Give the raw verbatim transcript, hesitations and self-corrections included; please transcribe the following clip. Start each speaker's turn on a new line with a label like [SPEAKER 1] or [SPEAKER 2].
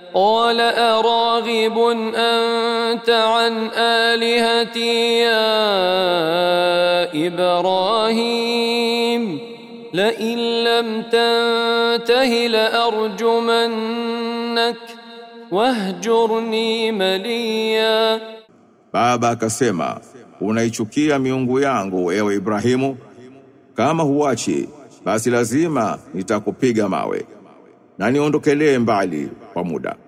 [SPEAKER 1] قال أراغب أنت عن آلهتي يا إبراهيم لئن لم تنته لأرجمنك واهجرني مليا.
[SPEAKER 2] Baba akasema, unaichukia miungu yangu ewe Ibrahimu? Kama huachi, basi lazima nitakupiga mawe na niondokelee mbali kwa muda.